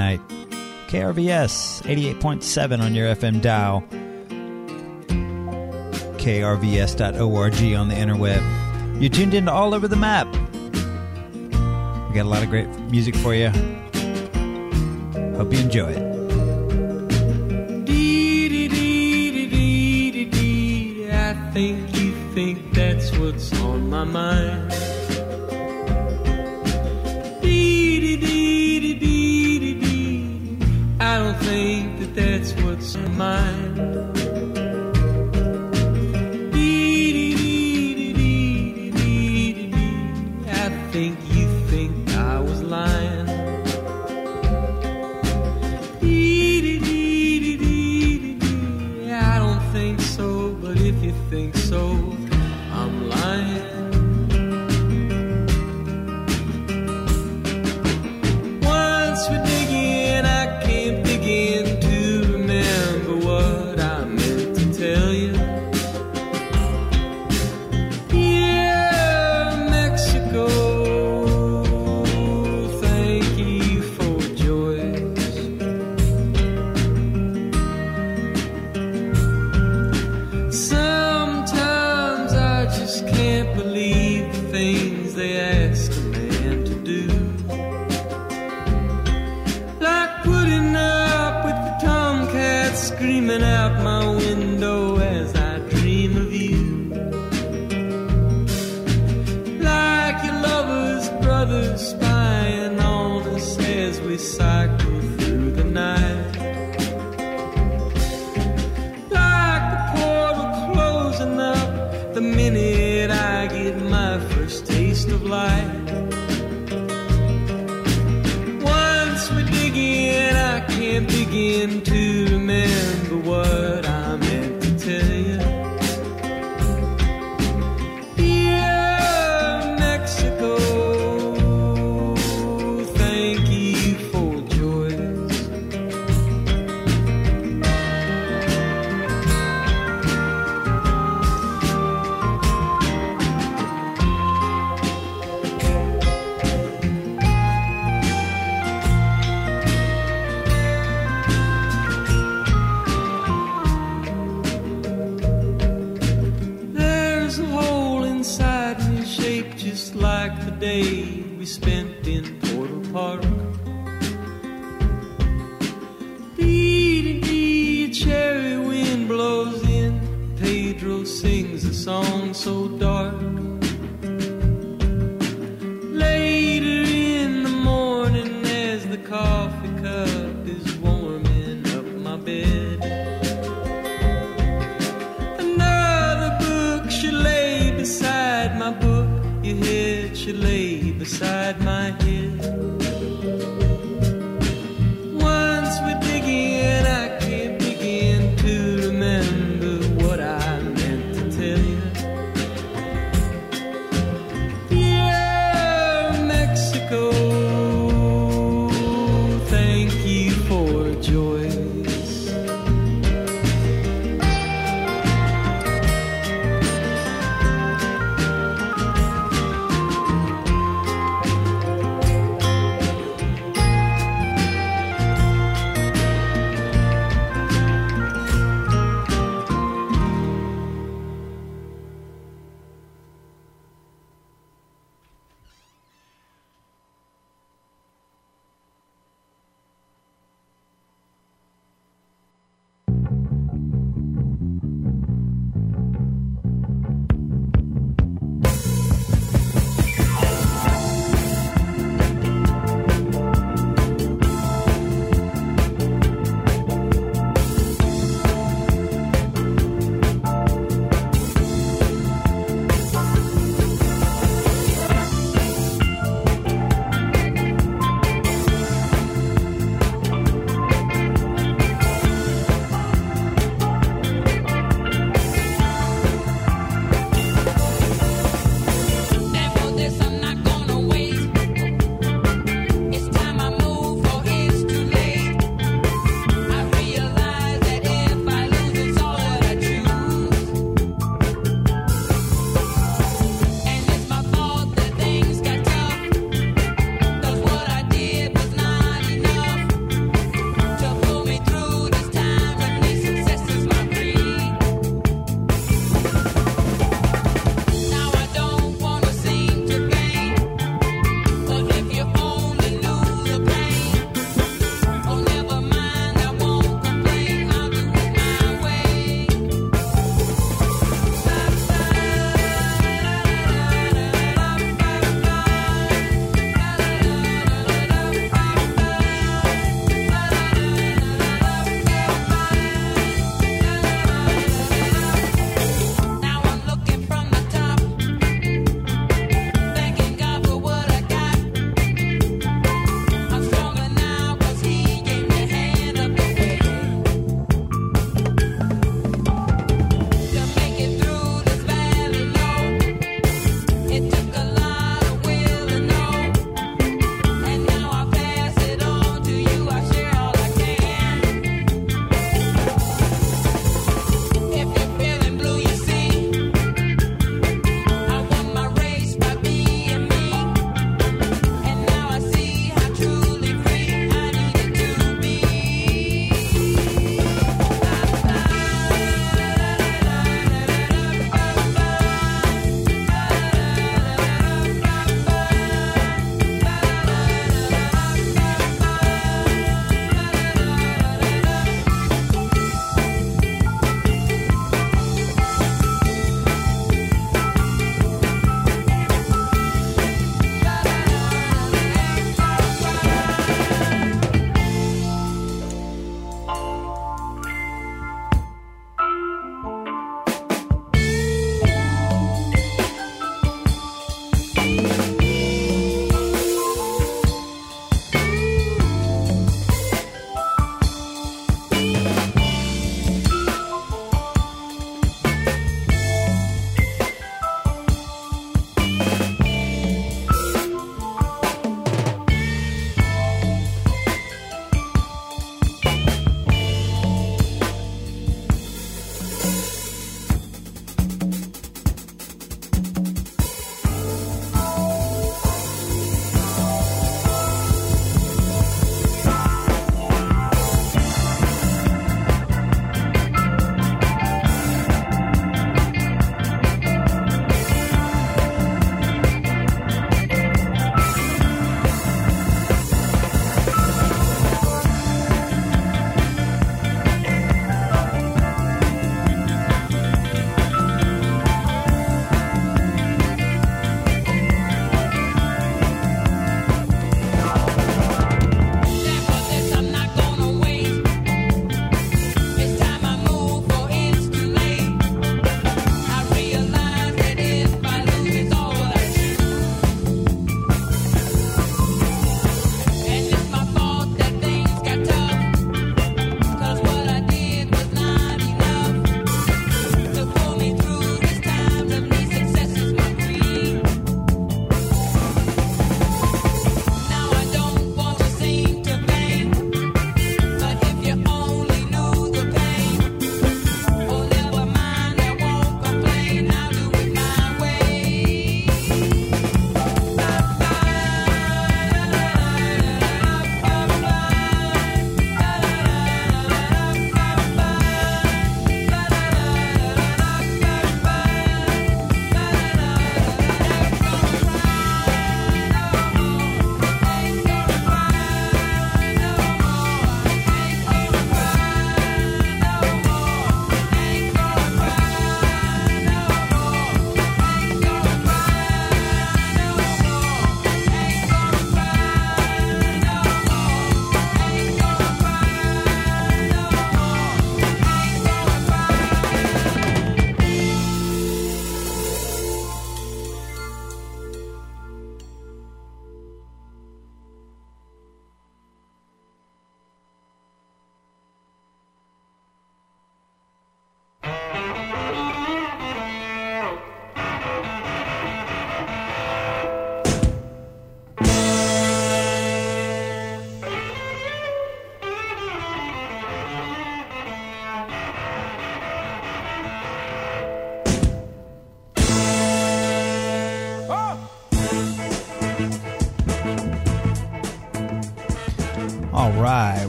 night. KRVS 88.7 on your FM dial. KRVS.org on the interweb. You're tuned into All Over the Map. We got a lot of great music for you. Hope you enjoy it. I think you think that's what's on my mind. I don't think that that's what's on my mind. I think you think I was lying. I don't think so, but if you think so, I'm lying. Once we dig in, I can't begin to remember what I meant to tell you. Yeah, Mexico, thank you for joys. Sometimes I just can't believe the things they ask a man to do. Like putting up with the tomcat screaming out my window as I dream of you. Like your lover's brother spying on us as we cycle through the night. Like the portal closing up the minute I get my first taste of light. Once we dig in, I can't begin to remember what I meant to tell you. Yeah, Mexico, thank you for joys. There's a hole inside me shaped just like the day we spent in Portal Park. Dee-dee-dee, a cherry wind blows in. Pedro sings a song so dark. Later in the morning as the coffee cup is warming up my bed, another book should lay beside my book. Your head should lay beside my head. Once we dig in, I can't begin to remember what I meant to tell you. Yeah, Mexico, thank you for joys.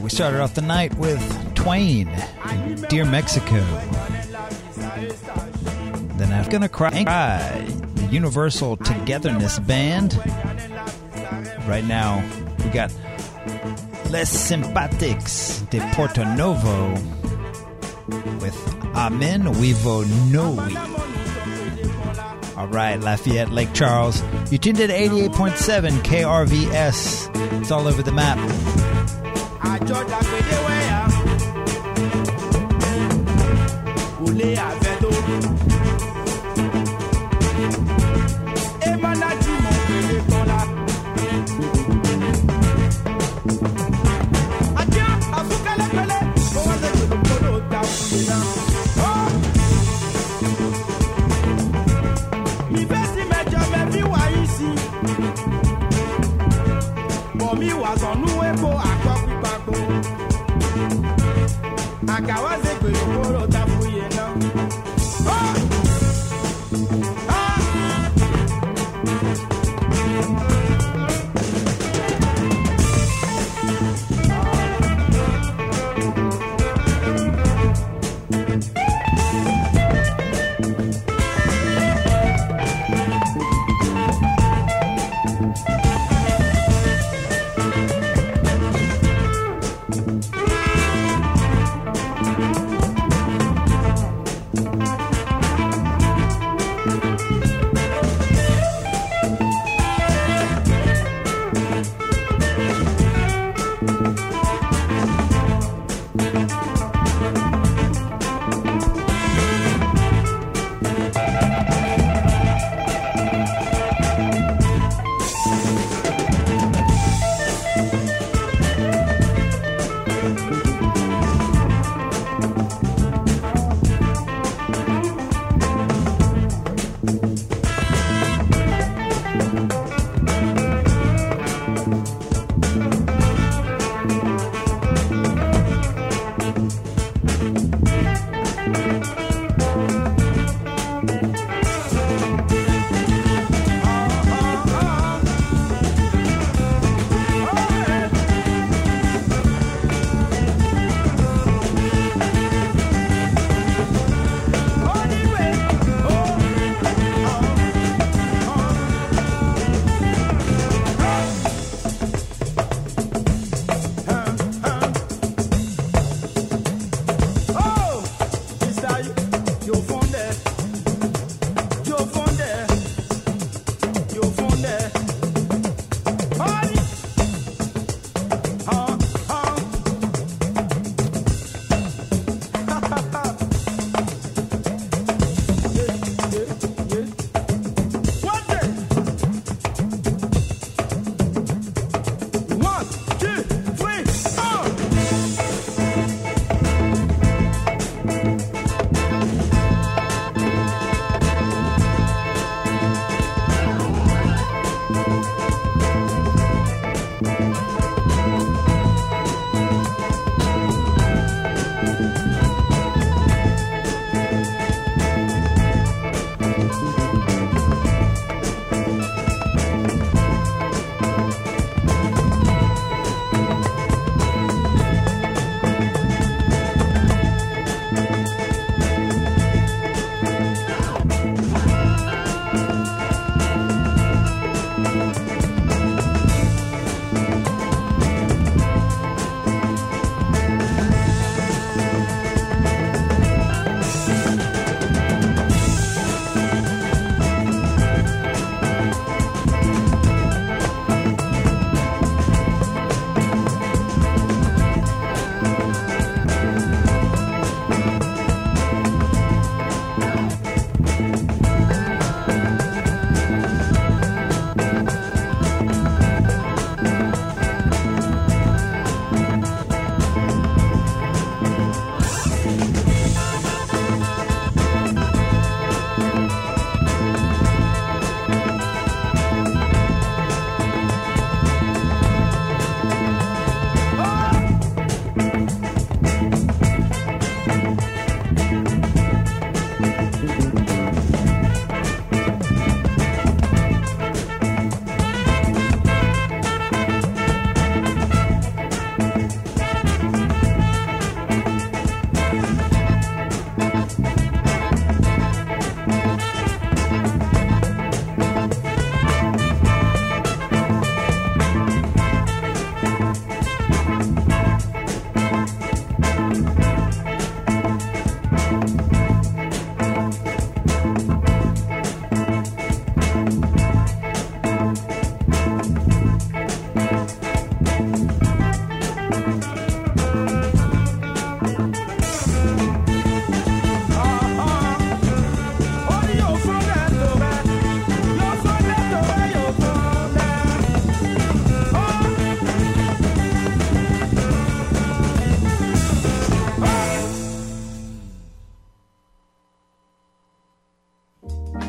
We started off the night with Twain, Dear Mexico. Then I'm Gonna Cry, the Universal Togetherness Band. Right now, we got Les Simpatics de Porto Novo with Amen Vivo Noi. All right, Lafayette, Lake Charles. You tuned in to 88.7 KRVS. It's all over the map.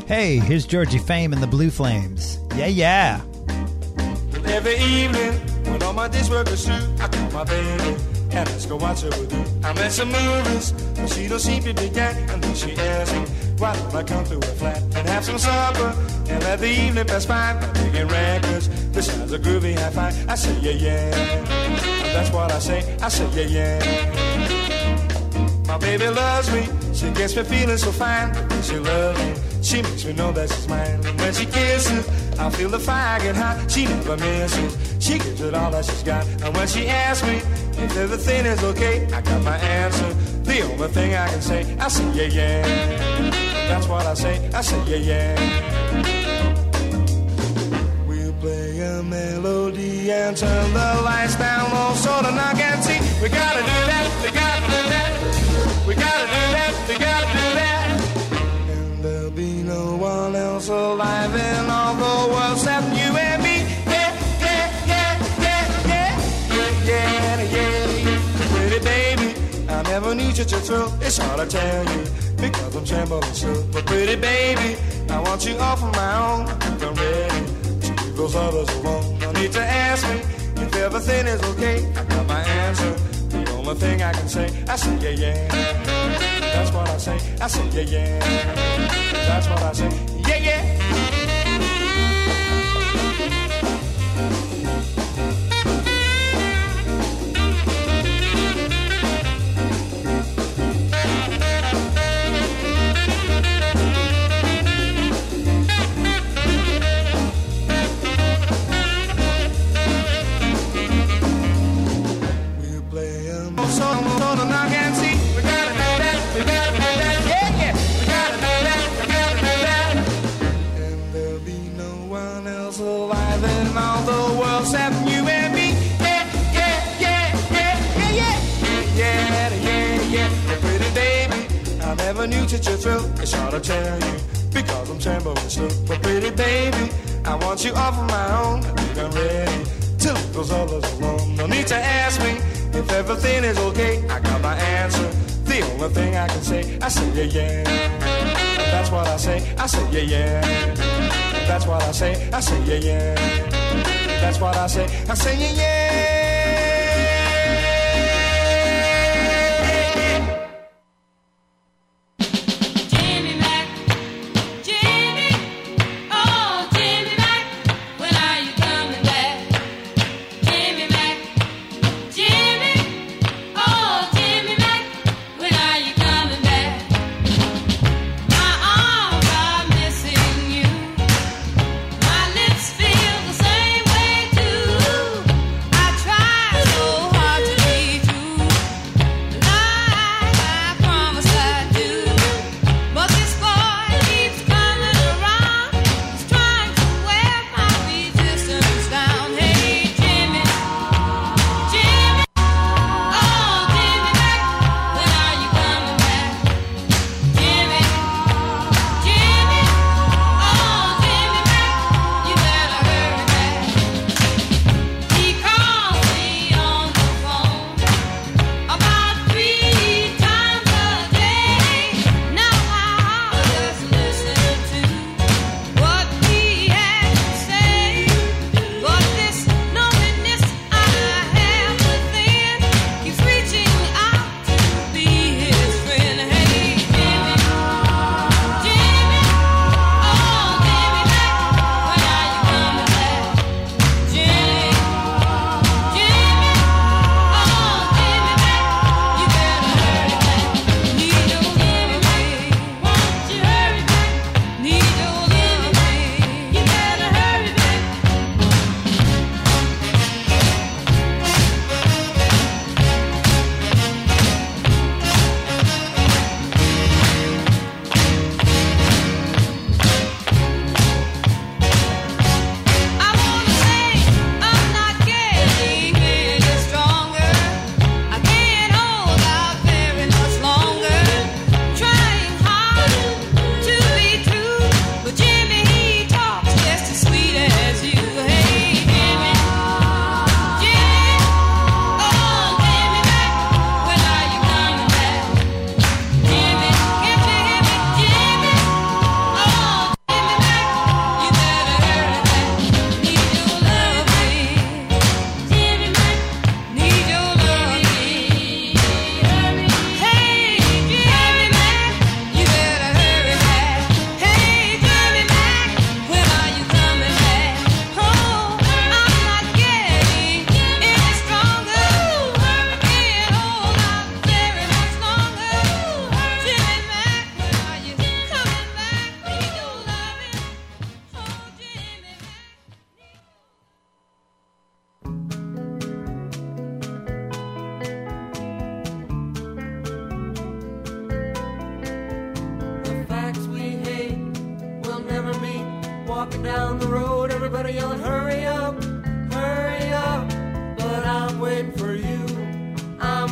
Hey, here's Georgie Fame and the Blue Flames. Yeah, yeah. Every evening, when all my days work is through, I call my baby and let's go watch her with you. I'm at some movies, but she don't seem to be that. And then she asks me, why don't I come to her flat and have some supper and let the evening pass by? Picking records, this sounds a groovy high five. I say, yeah, yeah. And that's what I say, yeah, yeah. My baby loves me, she gets me feeling so fine. She loves me, she makes me know that she's mine. And when she kisses, I feel the fire get hot. She never misses, she gives it all that she's got. And when she asks me if everything is okay, I got my answer. The only thing I can say, I say, yeah, yeah. That's what I say, yeah, yeah. We'll play a melody and turn the lights down low so the knock and see. We gotta do that, we gotta do that. We gotta do that, we gotta do that. And there'll be no one else alive in all the world except you and me. Yeah, yeah, yeah, yeah, yeah, yeah, yeah, yeah. Pretty baby, I never knew such a thrill. It's hard to tell you because I'm trembling still. But pretty baby, I want you all for my own. I'm ready to leave those others alone. No need to ask me if everything is okay. I got my answer. The only thing I can say, yeah, yeah. That's what I say, yeah, yeah. That's what I say, yeah, yeah. Never knew such a thrill. It's hard to tell you because I'm trembling still. But pretty baby, I want you all for my own. I think I'm ready to leave those others alone. No need to ask me if everything is okay. I got my answer. The only thing I can say, yeah, yeah. That's what I say, yeah, yeah. That's what I say, yeah, yeah. That's what I say, yeah, yeah. Try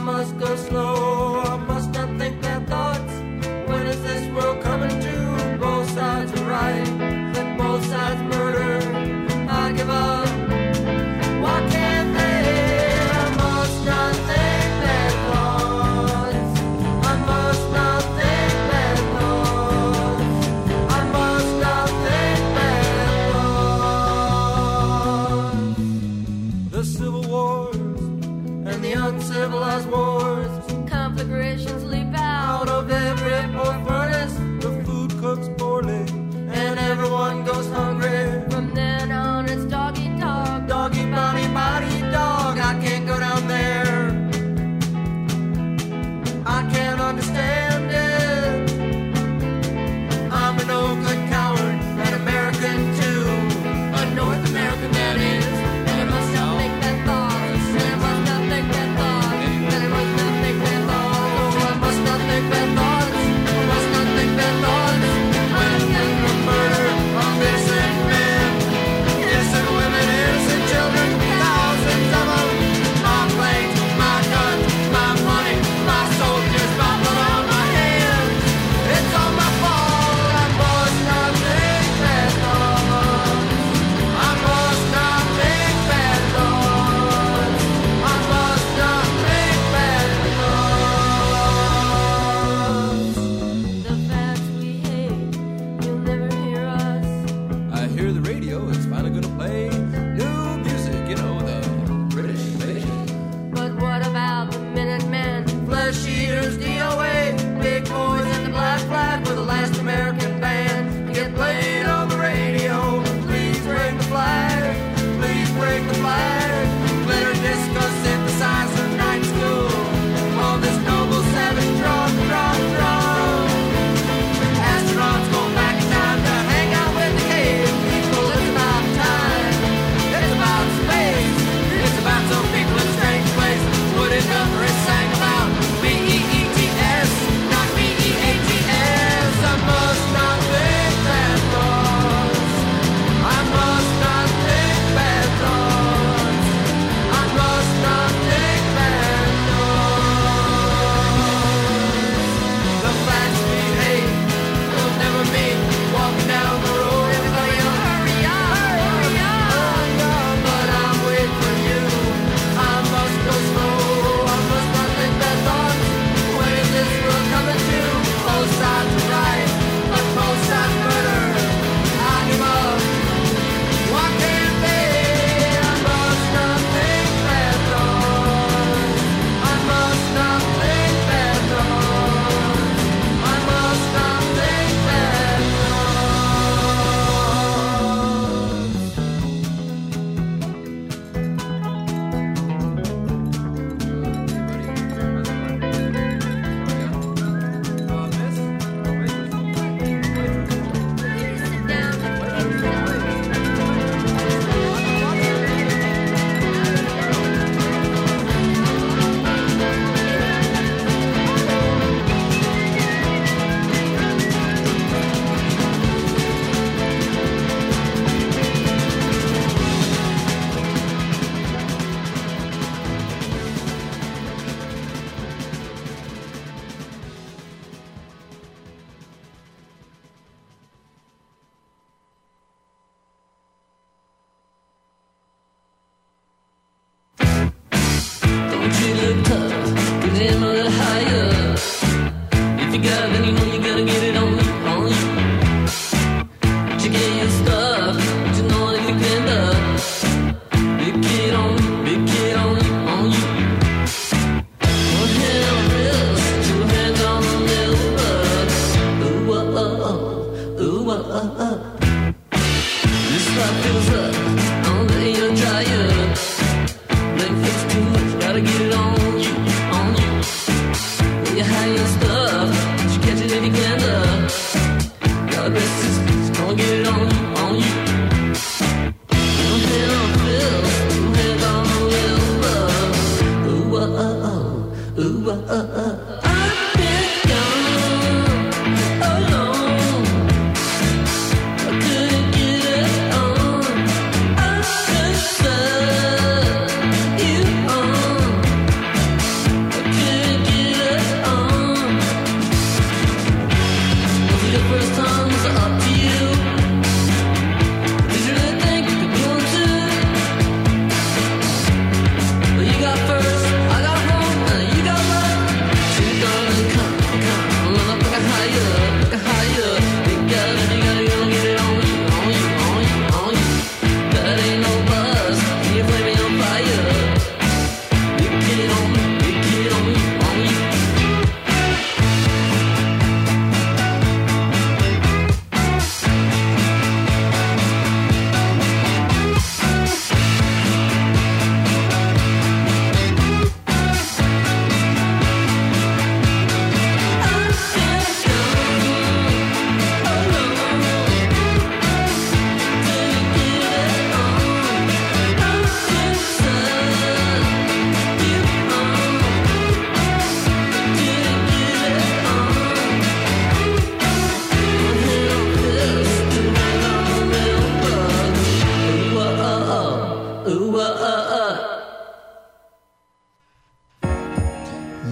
must go slow. I must not think bad thoughts. When is this world coming to? Both sides are right, let both sides murder. I give up. Why can't they? I must not think bad thoughts. I must not think bad thoughts. I must not think bad thoughts. The civil wars and the uncivilized wars, conflagrations leap out of every poor furnace. The food cooks poorly and everyone goes hungry. From then on it's dog eat dog, dog eat body, body eat dog. I can't go down there, I can't understand it. I'm a no good coward, an American too, a North American that is. And I must not think bad thoughts, and I must not think bad thoughts, and I must not think bad thoughts. I must not think bad thoughts, I must not think bad thoughts. I'm getting the murder of innocent men, innocent women, innocent children, thousands of them. My planes, my guns, my money, my soldiers, my blood on my hands. It's all my fault. I must not think bad thoughts. I must not think bad thoughts. I must not think bad thoughts. The facts we hate, you'll never hear us. I hear the radio is finally gonna play new music, you know, the British invasion. But what about the Minutemen, flesh eaters, DOA, big boys in the black flag? We're the last American band to get played on the radio. Please break the flag, please break the flag. Glitter disco synthesizer night school. All this noble savage drum, drum, drum. Astronauts go back in time to hang out with the cave people. It's about time, it's about space, it's about some people in strange place. What it number is sang about BEETS, not BEATS. I must not think bad thoughts. I must not think bad thoughts. I must not think bad thoughts. The facts we hate will never meet. Walking down the road, everybody yell, hurry up, hurry up. But I'm waiting for you. I must go slow. I must not think bad thoughts. When is this world coming to? Both sides are right, but both sides murder. I give up. Why can't they? I must not think bad thoughts. I must not think bad thoughts. I must not think bad Don't you look tough, get him a little higher. If you got it, then you know you gotta get it on you, on you. You get your stuff, but you know that you can up. Big kid on you, big kid on you, on you. One hand on the wrist, two hands on the elbows. Ooh, oh, oh, ooh, oh, oh, oh. This life feels up, all day you're tired. Leg feels too much, gotta get it on you, on you. Well, you hide your stuff, but you catch it if you can up. God rest his peace, gonna get it on you, on you. One hand on the bills, two hands on the elbows. Ooh, oh, oh, oh, ooh, oh, oh, oh. I've been gone alone, I couldn't get it on. I could serve you on.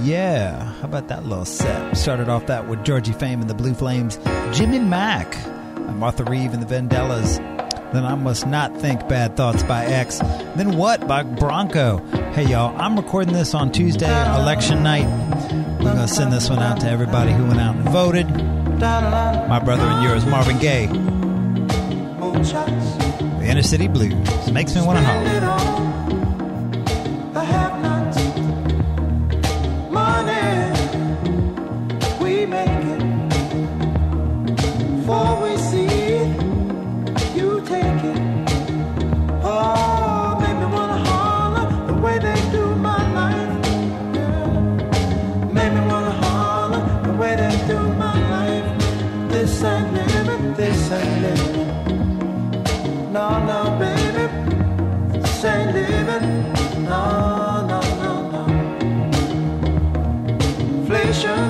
Yeah, how about that little set? Started off that with Georgie Fame and the Blue Flames, Jimmy Mack, and Martha Reeve and the Vandellas. Then I Must Not Think Bad Thoughts by X. Then What by Bronco. Hey, y'all, I'm recording this on Tuesday, election night. We're going to send this one out to everybody who went out and voted. My brother and yours, Marvin Gaye. The Inner City Blues. Makes me want to holler. No, no, baby, this ain't living. No, no, no, no. Inflation,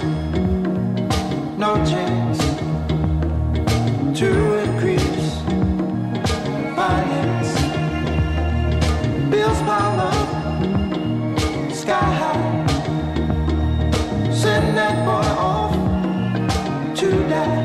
no chance to increase finance. Bills pile up, sky high. Send that boy off to die.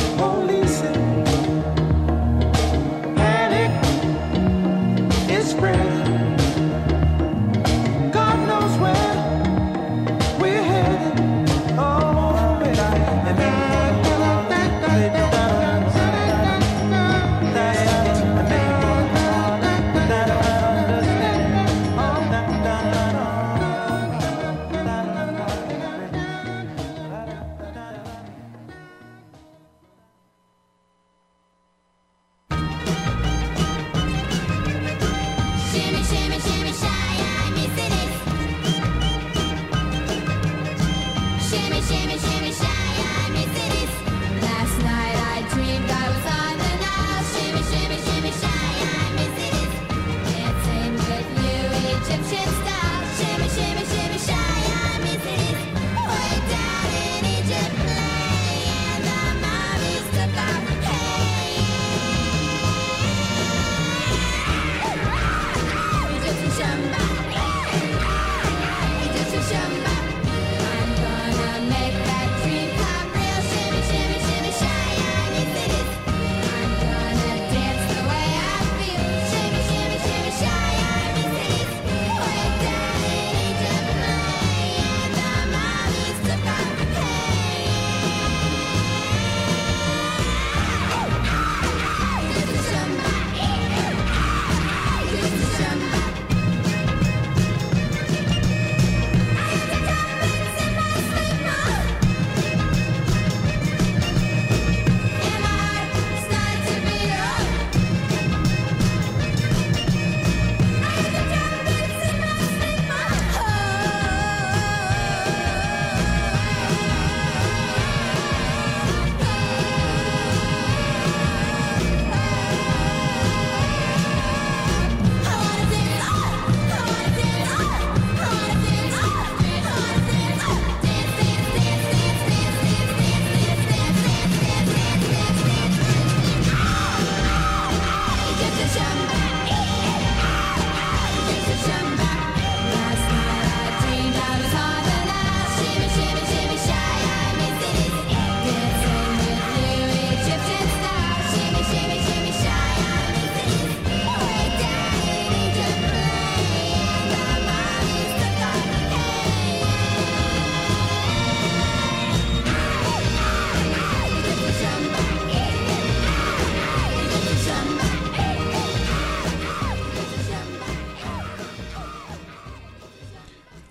It's spring.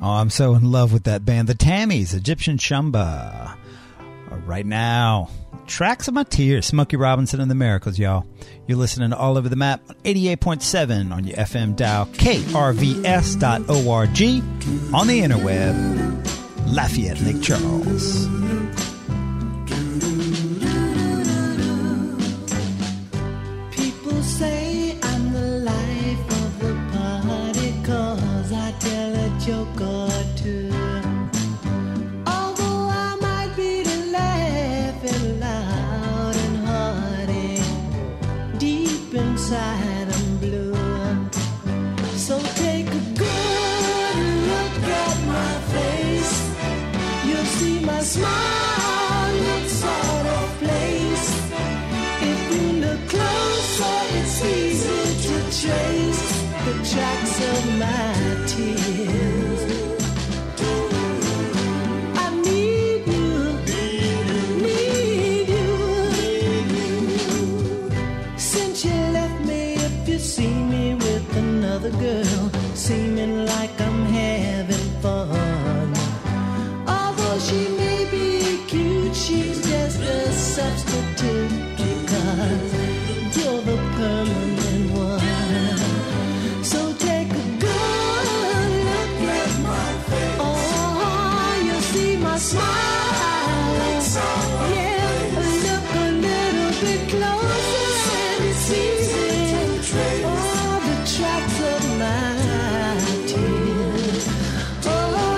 Oh, I'm so in love with that band. The Tammies, Egyptian Shumba. Right now, Tracks of My Tears, Smokey Robinson and the Miracles, y'all. You're listening to All Over the Map on 88.7 on your FM dial, krvs.org, on the interweb, Lafayette, Lake Charles. People say I'm the life of the party 'cause I tell a joke or two. Although I might be laughing loud and hearty, deep inside I'm blue. So take a good look at my face. You'll see my smile looks sort of place. If you look closer, it's easy to trace the tracks of my tears. I need you, need you. Since you left me, if you see me with another girl, seeming like I'm having fun. Although she may be cute, she's just a substitute because you're the permanent one. So take a good look at my face. Oh, you see my smile. Yeah, look a little bit closer and it's easy. All the tracks of my tears. Oh,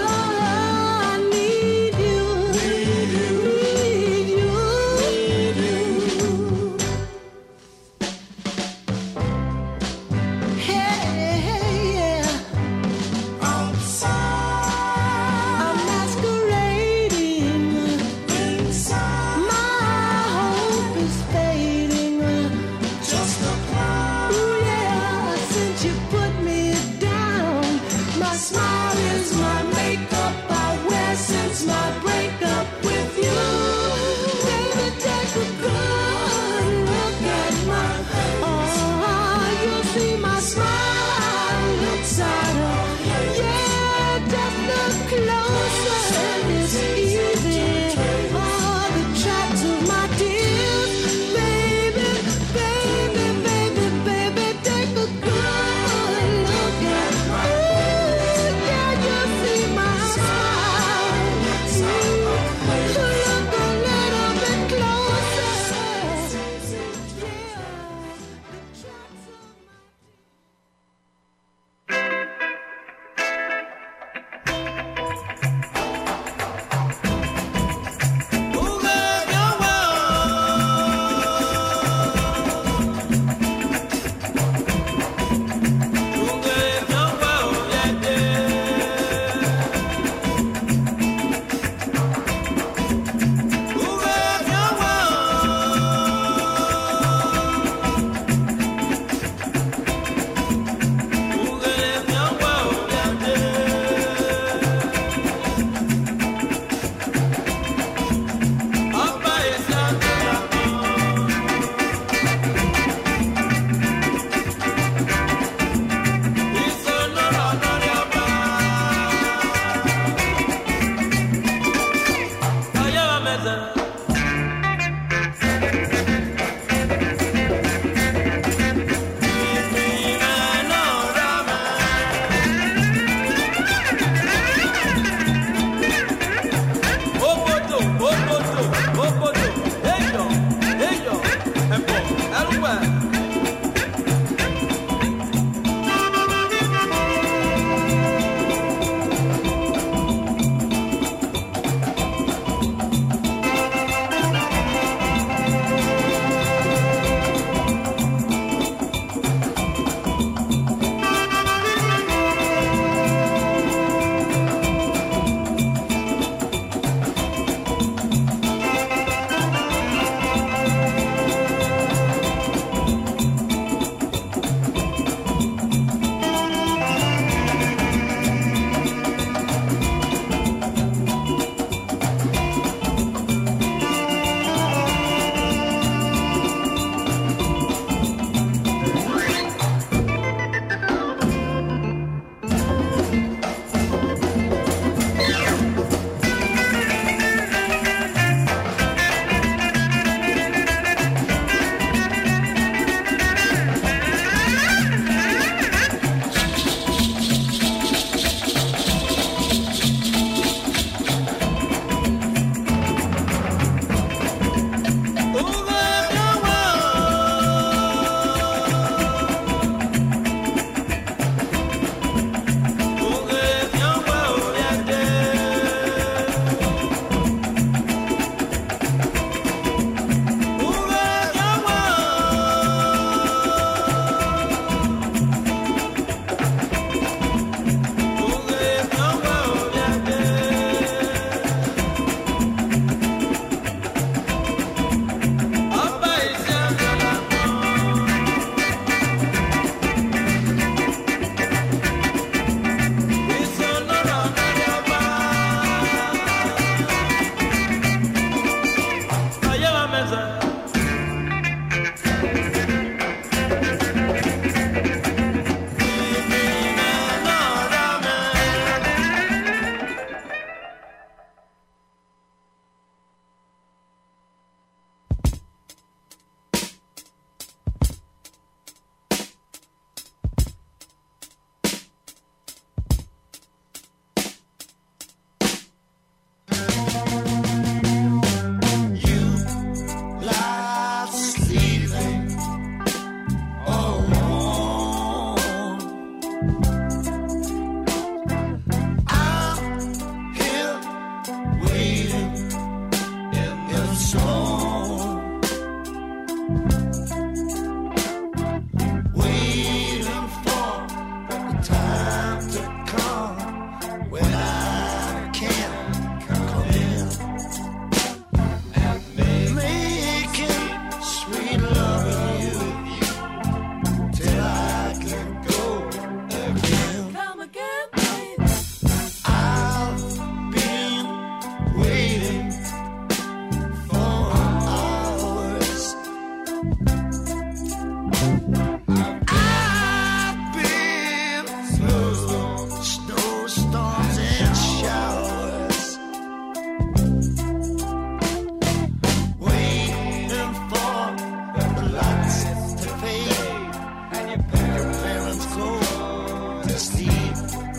sleep.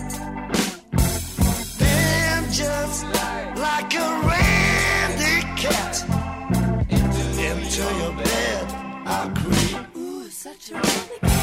Then just like a randy cat, into your bed I'll creep. Ooh, such a randy cat.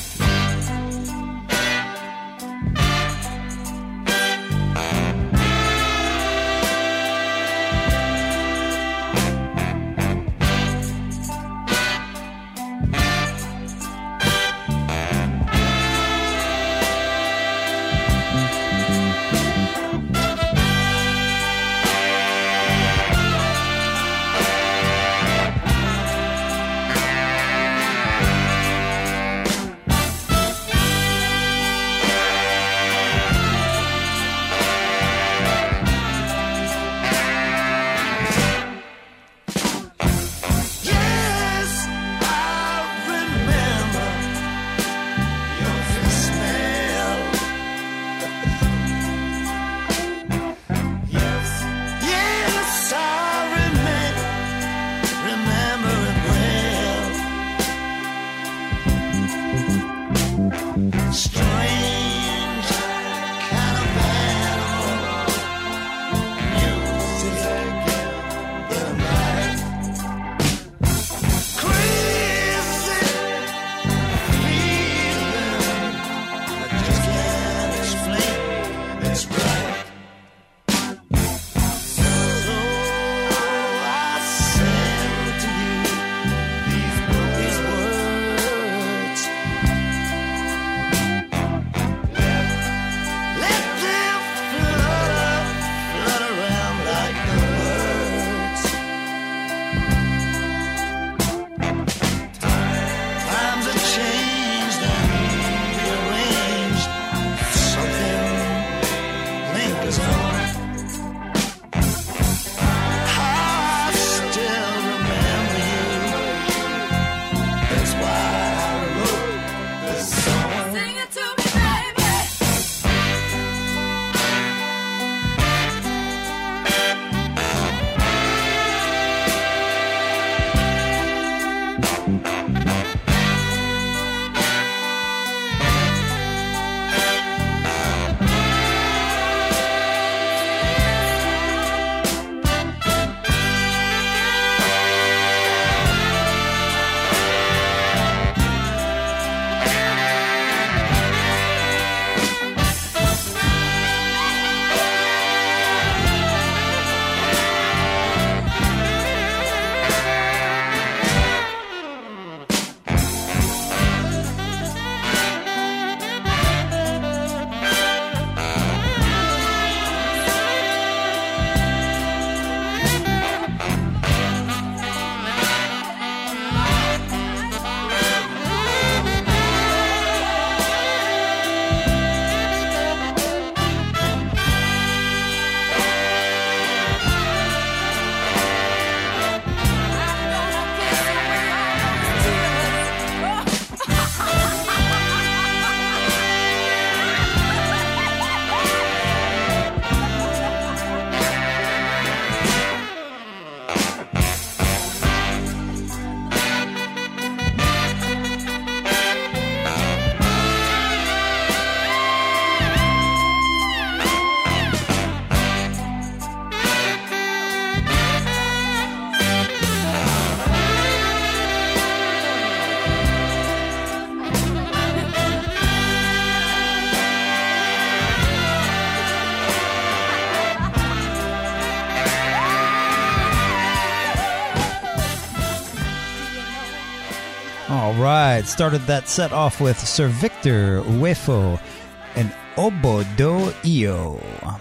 All right, started that set off with Sir Victor Uefo and Obodo Io.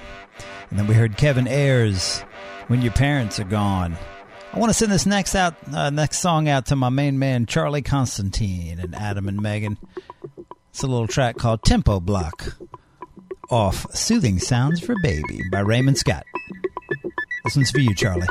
And then we heard Kevin Ayers, When Your Parents Are Gone. I want to send this next song out to my main man, Charlie Constantine, and Adam and Megan. It's a little track called Tempo Block off Soothing Sounds for Baby by Raymond Scott. This one's for you, Charlie.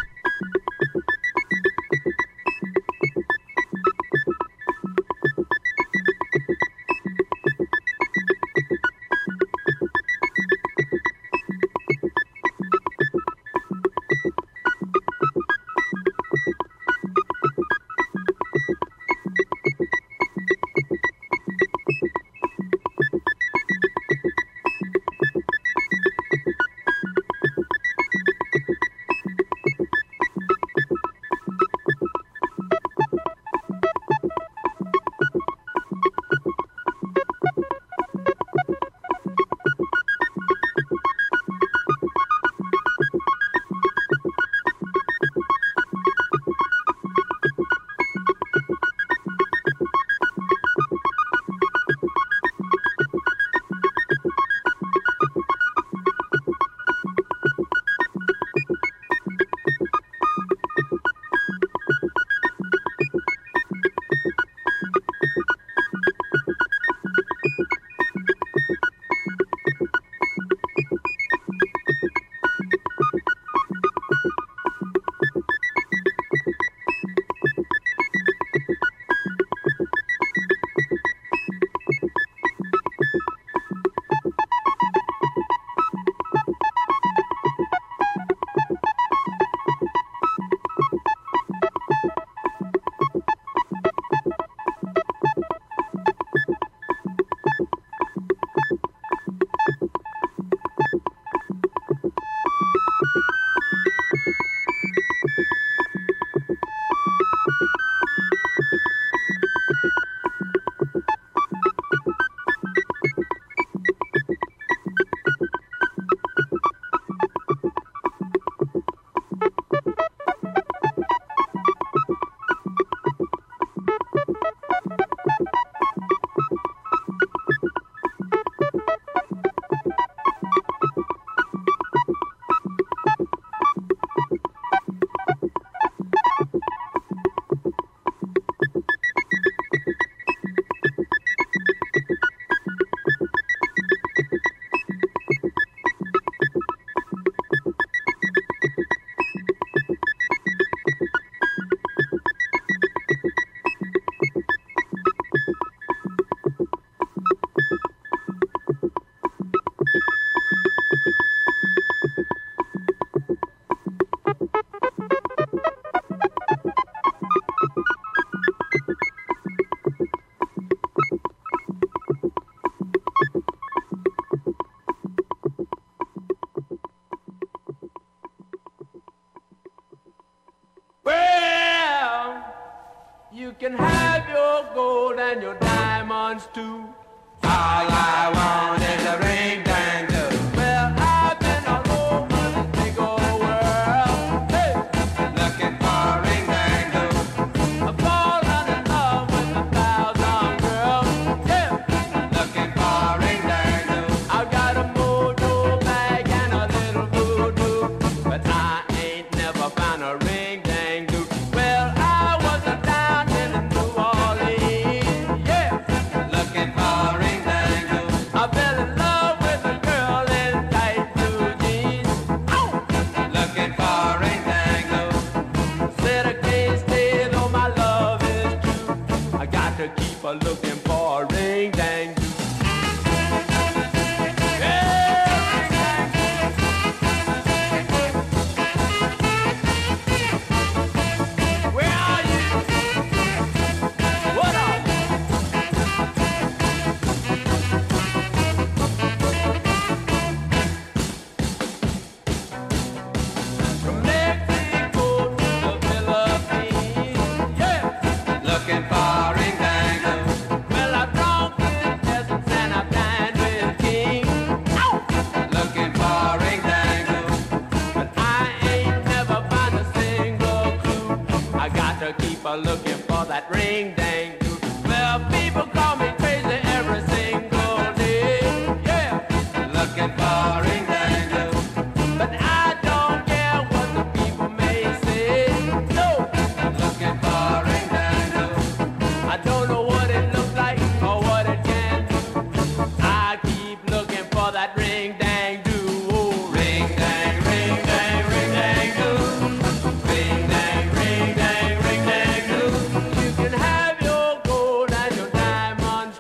can have your gold and your diamonds too. All I want is a ring dang do. Well, I've been all over this big old world, hey, looking for a ring dang do. I've fallen in love with 1,000 girls, yeah, looking for a ring dang do. I've got a mojo bag and a little voodoo, but I ain't never found a ring dang do. Well, I was down in New Orleans, yeah, looking for a ring dang do. I fell in love with a girl in tight blue jeans, looking for a ring dang do. Said I can't stay though my love is true. I got to keep a looking for a ring dang do. Where are you? What up? From Mexico to the Philippines, yeah, looking for a ring dang do. Well, I've drunk with peasants and I've dined with kings, looking for a ring dang do. But I ain't never found a single clue. I got to keep a looking for that ring dang do. Well, people call me crazy every single day, yeah, looking for a ring dang do. But I don't care what the people may say, no, looking for a ring dang do. I don't know what it looks like or what it can do. I keep looking for that ring dang do. Oh, ring dang, ring dang, ring dang do. Ring dang, ring dang, ring dang do. You can have your gold and your diamonds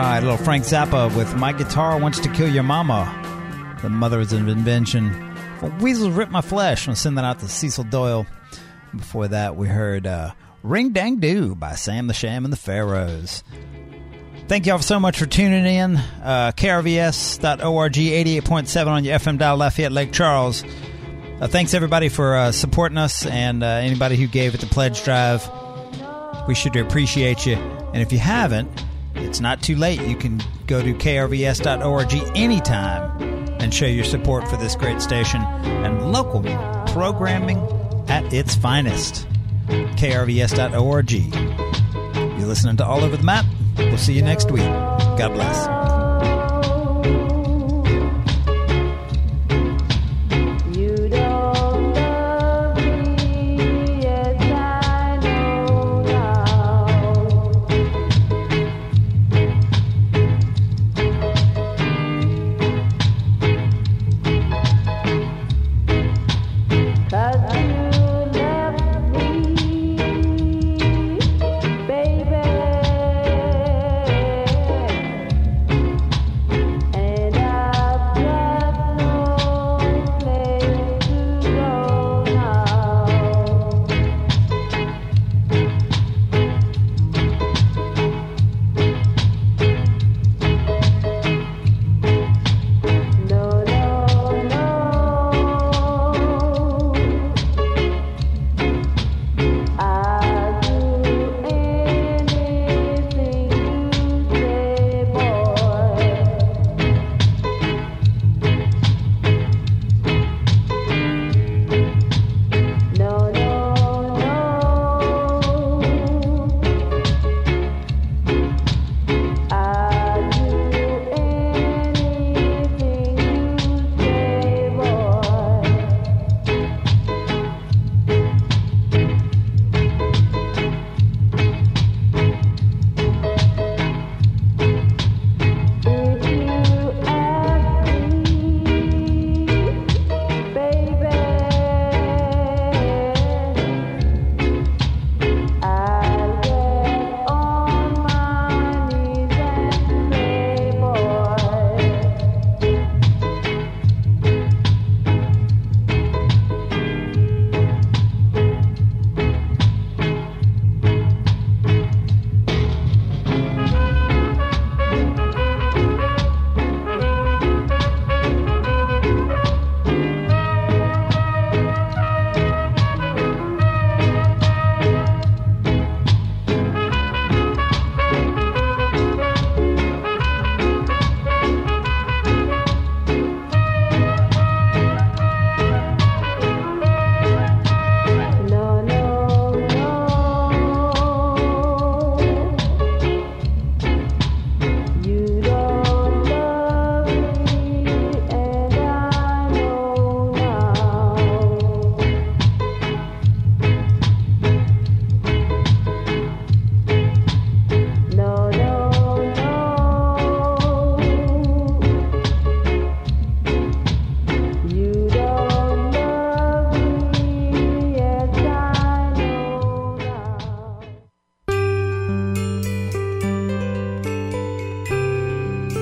right, little Frank Zappa with My Guitar Wants to Kill Your Mama. The mother's invention. Well, Weasels Rip My Flesh. I'll send that out to Cecil Doyle. Before that, we heard Ring Dang Doo by Sam the Sham and the Pharaohs. Thank you all so much for tuning in. KRVS.org, 88.7 on your FM dial, Lafayette, Lake Charles. Thanks, everybody, for supporting us, and anybody who gave at the pledge drive. We should appreciate you. And if you haven't, it's not too late. You can go to krvs.org anytime and show your support for this great station and local programming at its finest. krvs.org. You're listening to All Over the Map. We'll see you next week. God bless.